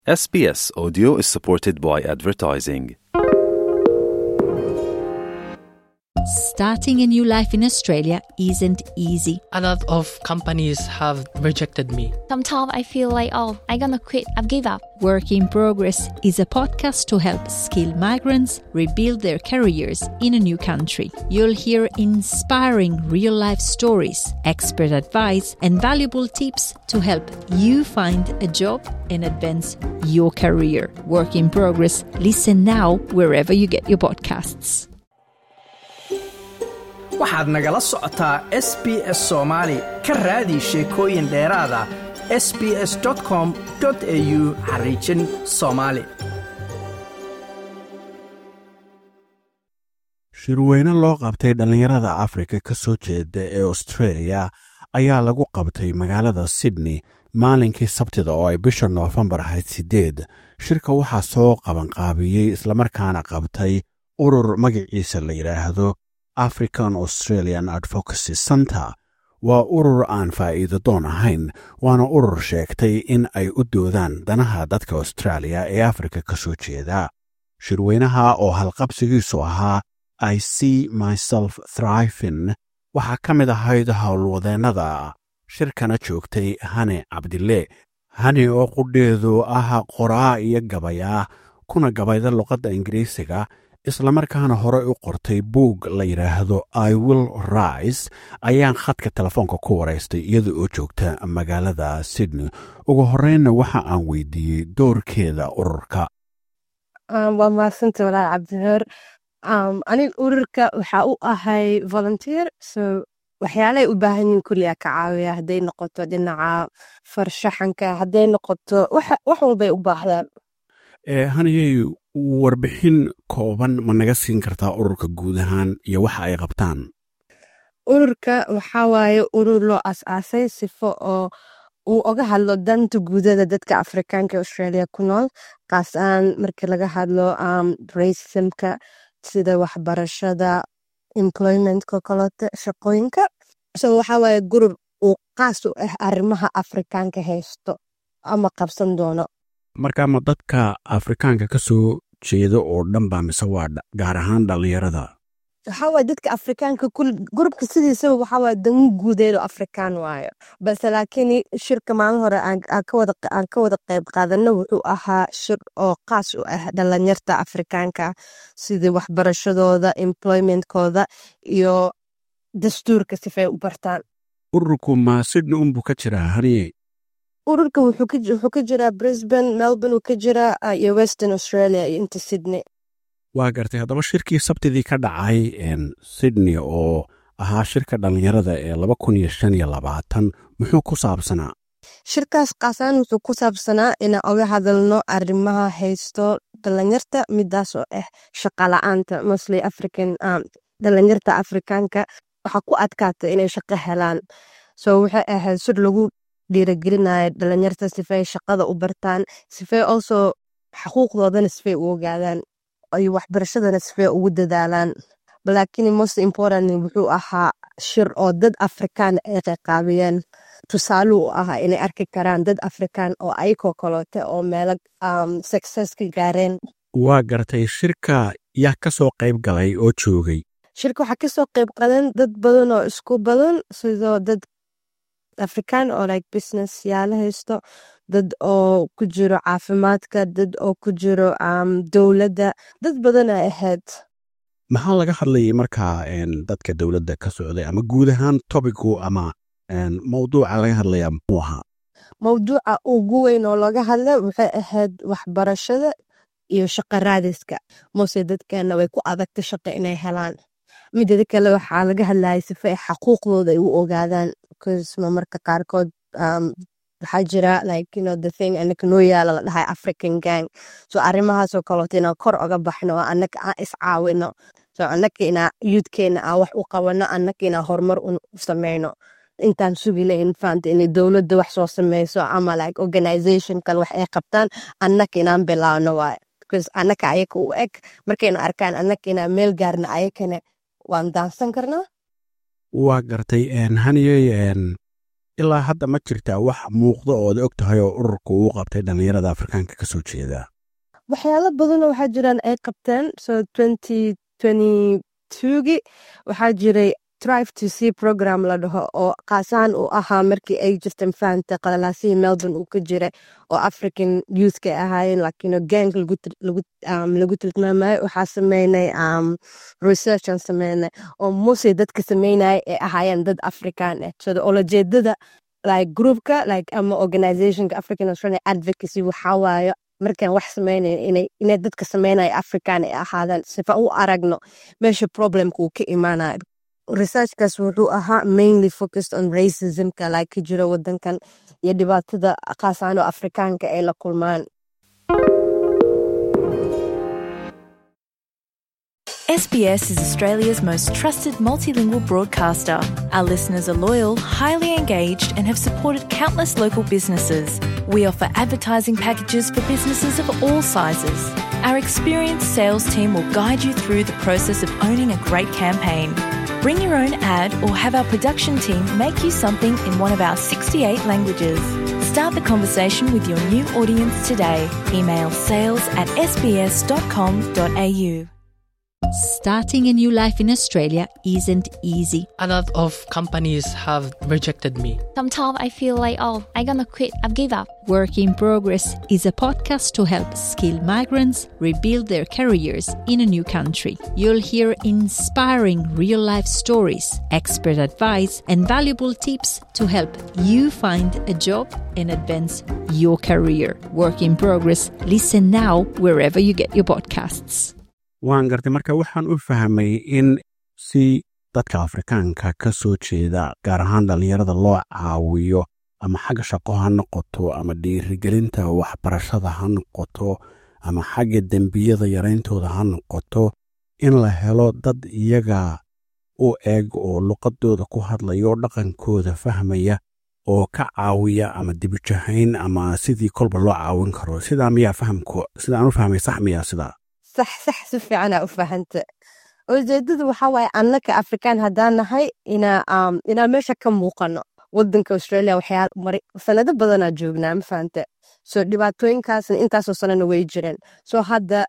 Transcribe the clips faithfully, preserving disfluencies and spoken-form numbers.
S B S Audio is supported by advertising. Starting a new life in Australia isn't easy. A lot of companies have rejected me. Sometimes I feel like, oh, I'm gonna quit, I've give up. Work in Progress is a podcast to help skilled migrants rebuild their careers in a new country. You'll hear inspiring real-life stories, expert advice, and valuable tips to help you find a job and advance your career. Work in Progress. Listen now wherever you get your podcasts. waxaad nagala socotaa S B S Soomaali ka raadi sheekooyin dheeraad ah s b s dot com dot a u xariijin Soomaali. shirweyne loo qabtay dhallinyarada Afrika ka soo jeeda ee Australia ayaa lagu qabtay magaalada Sydney maalinkii Sabtida oo ay bisha Noofambar ahayd sideed. Shirka waxaa soo qabanqaabiyey islamarkaana qabtay urur magaciisa la yidhaahdo African Australian Advocacy Centre. waa urur aan faa'iido doon ahayn, waana urur sheegtay in ay u doodaan danaha dadka Australia ee Afrika ka soo jeeda. Shirweynaha oo halqabsigiisu ahaa I see myself thriving waxaa ka mid ahayd howlwadeennada shirkana joogtay Hane Cabdille. Hane oo qudheedu ah qoraa iyo gabayaa kuna gabayda luqadda Ingiriisiga islamarkaana hore u qortay buug la yidhaahdo I Will Rise ayaan khadka telefoonka ku waraystay iyada oo joogta magaalada Sydney. ugu horreynna waxa aan weydiiyey doorkeeda ururka. waa mahadsanta walaal Cabdinuur. aniga ururka waxaa u ahay volunteer, so waxyaalay u baahan yihiin kulliya ka caawiya, hadday noqoto dhinaca farshaxanka, hadday noqoto wax walbay u baahdaan. haniyey warbixin kooban ma naga siin kartaa ururka guud ahaan iyo waxa ay qabtaan? ururka waxaa waaye urur loo asaasay sifo oo uu oga hadlo danta guudada dadka Afrikaanka ee Australia ku nool, qaas ahaan marka laga hadlo um, racismka, sida waxbarashada, employmentka kalote, shaqooyinka. so waxaa waaye gurub uu qaas u ah arrimaha Afrikaanka haysto ama qabsan doono. marka ma dadka Afrikaanka ka soo jeeda oo dhan baa mise waa gaar ahaan dhallinyarada? waxaa waaye dadka Afrikaanka gurubka sidiisaba waxaa waaye dan guudeed oo Afrikaan waayo, balse laakiin shirka maalin hore aan ka wada aan ka wada qayb qaadano wuxuu ahaa shir oo qaas u ah dhalinyarta Afrikaanka, sida waxbarashadooda, employmentkooda iyo dastuurka sifay u bartaan. ururku ma Sydney unbu ka jiraa haniyey? ururka wuxuu ka jiraa Brisbane, Melbourne uu ka jiraa iyo Western Australia iyo inta Sydney. waa gartay. haddaba shirkii Sabtidii ka dhacay Sydney oo ahaa shirka dhallinyarada ee laba kun iyo shan iyo labaatan muxuu ku saabsanaa? shirkaas qaasaan wuxuu ku saabsanaa inaan oga hadalno arrimaha haysto dhalinyarta, midaas oo ah shaqo la'aanta, mostly African um, dhalinyarta Afrikaanka waxaa ku adkaata inay shaqo helaan. so waxay ahayd shir lagu dhiirigelinayo dhalinyarta sifay shaqada u bartaan, sifay also xuquuqdoodana sifay u ogaadaan iyo waxbarashadana sifay ugu dadaalaan. laakiin most important wuxuu ahaa shir oo dad Afrikaan ay qaybqaabiyeen, tusaale u ahaa inay arki karaan dad Afrikaan oo ayakoo kalote oo meelo um, success ka gaareen. waa gartay. shirka yaa ka soo qayb galay oo joogay? shirka waxaa kasoo qayb qadan dad badan oo isku badan, sidoo dad Afrikaan oo like business yaala haysto, dad oo ku jiro caafimaadka, dad oo ku jiro um, dowladda, dad badan ay ahayd. maxaa laga hadlayay markaa dadka dowladda ka socday, ama guud ahaan topicu ama mawduuca laga hadlayaa muxuu ahaa? mawduuca ugu weyn oo laga hadla waxay ahayd waxbarashada iyo shaqo raadiska. mose dadkeena way ku adagta shaqo inay helaan. midada kale waxaa laga hadlayay sifa ay xaquuqdooda ay u ogaadaan, because marka qaarkood um, waxaa jira like you know the thing anaka noo yaala la dhahay African gang. so arrimahaasoo kaloota inaan kor oga baxno, anaka aan iscaawino, so anaka inaa youthkeena aan wax u qabano, anaka inaa horumar u sameyno, intaan sugi lahayn faanta inay dowladda wax soo sameyso ama like organization kale wax ay qabtaan, anaka inaan bilaawno waaye, because anaka ayaka u eg markaynu arkaan anaka inaa meel gaarna ayakana waan daansan karnaa. waa gartay. haniyey ilaa hadda ma jirtaa wax muuqda oo ad og tahay oo ururku uu qabtay dhallinyarada afrikaanka ka soo jeeda waxyaalo badanoo waxaa jiraan ay qabteen so twenty twenty-two-gi waxaa jiray Thrive to See program la dhaho oo qaasaan uu ahaa markii ay jirteen fahamta qalalaasihii Melbourne uu ka jiray oo African youth ka ahaayeen laakiin gang lagu lagu um, lagu tilmaamay waxaa sameynay um, research aan sameynay oo mostly dadka sameynay ee ahaayeen dad Afrikaan ah so olajeedada like groupka like ama organizationka African Australian Advocacy waxaa waaye markaan wax sameynay inay inay dadka sameynay Afrikaan ay ahaadaan sifa u aragno meesha problemku ka imaanayo researchkaas wuxuu ahaa mainly focused on racism-ka like ka jira wadankan iyo dhibaatada qaasano Afrikaanka ay la kulmaan S B S is Australia's most trusted multilingual broadcaster. Our listeners are loyal, highly engaged, and have supported countless local businesses. We offer advertising packages for businesses of all sizes. Our experienced sales team will guide you through the process of owning a great campaign. Bring your own ad or have our production team make you something in one of our sixty-eight languages. Start the conversation with your new audience today. Email sales at s b s dot com dot a u. Starting a new life in Australia isn't easy. A lot of companies have rejected me. Sometimes I feel like, oh, I'm gonna quit. I've give up. Work in Progress is a podcast to help skilled migrants rebuild their careers in a new country. You'll hear inspiring real-life stories, expert advice, and valuable tips to help you find a job and advance your career. Work in Progress. Listen now wherever you get your podcasts. waan gartay marka waxaan u fahmay in si dadka Afrikaanka ka soo jeeda gaar ahaan dhalinyarada loo caawiyo ama xagga shaqo ha noqoto ama dhiirigelinta waxbarashada ha noqoto ama xagga dembiyada yarayntooda ha noqoto in la helo dad iyaga u eeg oo luqadooda ku hadlayo dhaqankooda fahmaya oo ka caawiya ama dibijahayn ama sidii kolba loo caawin karo sidaa miyaa fahamku sidaan u fahmay sax miyaa sidaa صح صح سفي أنا أفهمت وجدد وحواي أنك أفريكان هدانا هاي إنا أم إنا ماشى كم موقنا ودنك أستراليا وحياة مري سنة بدنا جوبنا مفهمت سو دبعتوين كاس إنت أساسا نويجرين سو هذا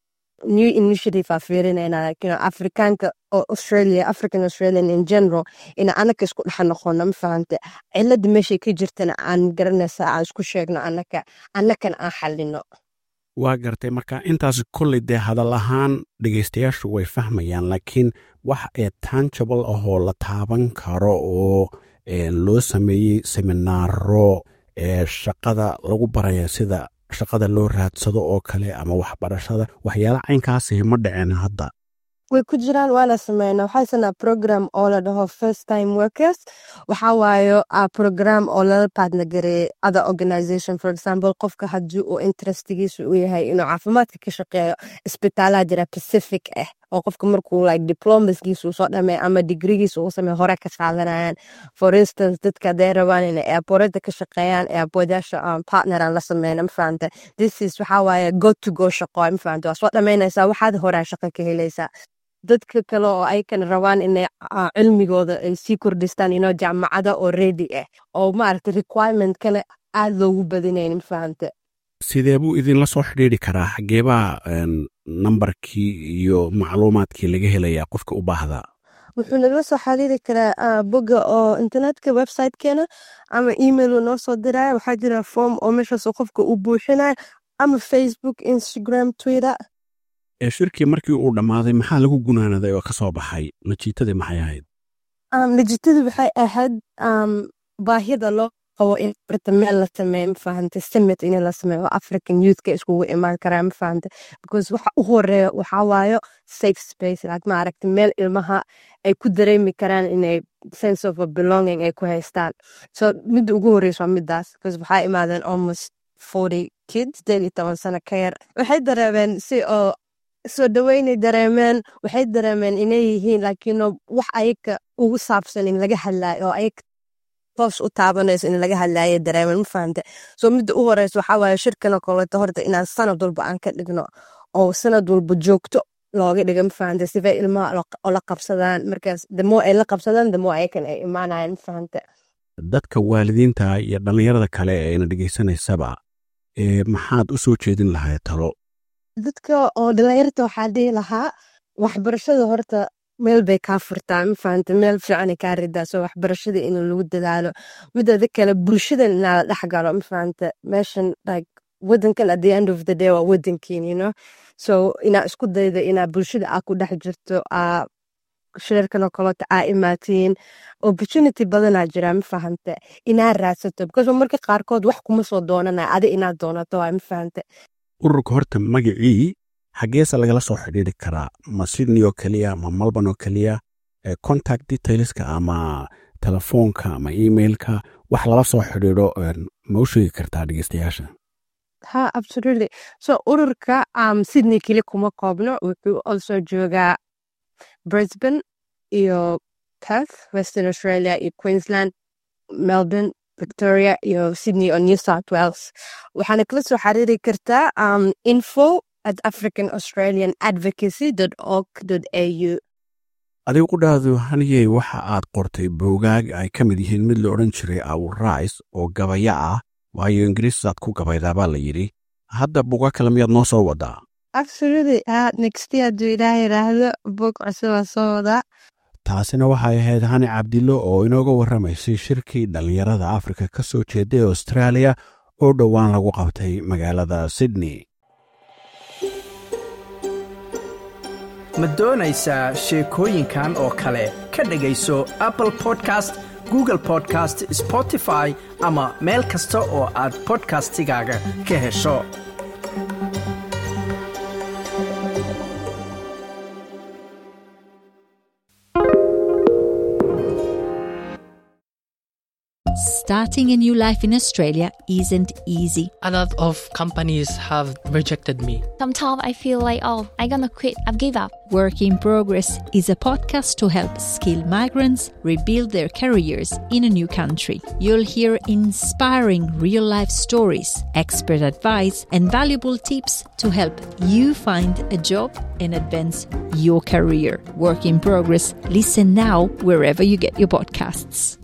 new initiative أفيرين إنا كنا أفريكان ك أستراليا African Australian in general إنا أنا كسكون حنخونا مفهمت إلا دمشي كجرتنا عن قرنا ساعة سكو شيكنا أنك أنك أنا حلنا waa gartay marka intaas kulli dee hadal ahaan dhegaystayaashu way fahmayaan laakiin wax ee tangible ah oo la taaban karo oo loo sameeyey seminaaro ee shaqada lagu baraya sida shaqada loo raadsado oo kale ama waxbarashada waxyaalaha caynkaasi ma dhicin hadda way ku jiraan waana sameynaa waxaa sanaa program oo la dhaho first time workers waxaa waayo a program oo lala partner gareeyay other organization for example qofka haddii uu interestigiisu u yahay inuu caafimaadka ka shaqeeyo isbitaalaha jira Pacific ah oo qofka markuu like diplomaskiisu soo dhamay ama degreegiisu uu sameeyo hore ka qaadanayaan for instance dadka ay rabaan inay airportka ka shaqeeyaan airportyaasha um, partner aan la sameeyna mafaanta this is waxaa waaye go to go shaqo mafaanta waa soo dhamaynaysaa waxaad hore shaqo ka helaysaa dadka kale oo ay kan rabaan inay cilmigooda ay sii kordhistaan inoo jaamacada oo ready ah oo maaragtay requirement kana aad loogu badinayn mafaanta sidee buu idinla soo xidhiidhi karaa xageebaa nambarkii iyo macluumaadkii laga helayaa qofka u baahda wuxuu nagala soo xiriiri karaa bogga oo internetka websitekeena ama email uu noo soo diraya waxaa jira form oo meeshaasoo qofka u buuxinaya ama Facebook Instagram Twitter ee shirkii markii uu dhammaaday maxaa lagu gunaanaday oo ka soo baxay natiijadii maxay ahayd um natiijadii waxay ahayd um baahida loo qabo in bartameel la sameeyo mafahamtay summit in la sameeyo African youth ka iskugu imaan karaan mafahamtay because waxa u horeeya waxa waayo safe space like ma aragtay meel ilmaha ay ku dareemi karaan inay sense of a belonging ay ku haystaan so mid ugu horeyso midaas because waxa imaadeen almost forty kids daily toban sano ka yar waxay dareemeen si oo soo dhaweynay dareemeen waxay dareemeen inay yihiin laakiin wax ayaga ugu saabsan in laga hadlaayo oo ayaga toos u taabanayso in laga hadlaayo dareemeen ma fahamtay soo midda u horeyso waxaa waaye shirkan oo kaleeto horta inaan sanad walba aan ka dhigno oo sanad walba joogto looga dhiga ma fahamtay sifay ilmaha oo la qabsadaan markaas damo ay la qabsadaan damo ayakan ay imaanayaan ma fahamtay dadka waalidiinta iyo dhallinyarada kale ee ina dhegaysanaysaba ee maxaad u soo jeedin lahayd talo dadka oo dhalinyarta waxaa dhihi lahaa waxbarashada horta meel bay kaa furtaa ma fahanta meel fiicanay kaa ridaa soo waxbarashada in lagu dadaalo midada kale bulshada inaa la dhex galo ma fahanta meeshan like wadankan at the end of the day waa wadankiin you know so inaa isku dayda inaa bulshada aa ku dhex jirto aa shirarkan oo kaleeta aa imaatiin opportunity badanaa jiraa ma fahanta inaa raadsato because marka qaarkood wax kuma soo doonanaya adi inaad doonato waa ma fahanta ururka horta magacii xageesa lagala soo xidhiiri karaa ma Sydney oo kaliya ma Melbourne oo kaliya ee contact detailska ama telefoonka ama emailka wax lala soo xidhiidho ma u sheegi kartaa dhegeystayaasha ha absolutely so ururka um, Sydney kili kuma koobno wuxuu also joogaa Brisbane iyo Perth Western Australia iyo Queensland Melbourne Victoria iyo Sydney oo New South Wales waxaana kala soo xiriiri kartaa um, info at african australian advocacy dot org dot a u adigu ku dhahdo haniyey waxa aad qortay boogaag ay ka mid yihiin mid la odhan jiray Our Rise oo gabaya ah waayo ingiriisaad ku gabaydaa baa la yidhi hadda buuga kale miyaad noo soo wadaa absolutely uh, next year hadduu ilaahay yidhaahdo buug cusub aa soo wadaa taasina waxay ahayd hani cabdillo oo inooga warramaysay shirkii dhallinyarada afrika ka soo jeeday australia oo dhowaan lagu qabtay magaalada Sydney ma doonaysaa sheekooyinkan oo kale ka dhegayso Apple Podcast Google Podcast Spotify ama meel kasta oo aad podcastigaaga ka hesho Starting a new life in Australia isn't easy. A lot of companies have rejected me. Sometimes I feel like, oh, I'm gonna quit. I've give up. Work in Progress is a podcast to help skilled migrants rebuild their careers in a new country. You'll hear inspiring real-life stories, expert advice, and valuable tips to help you find a job and advance your career. Work in Progress. Listen now wherever you get your podcasts.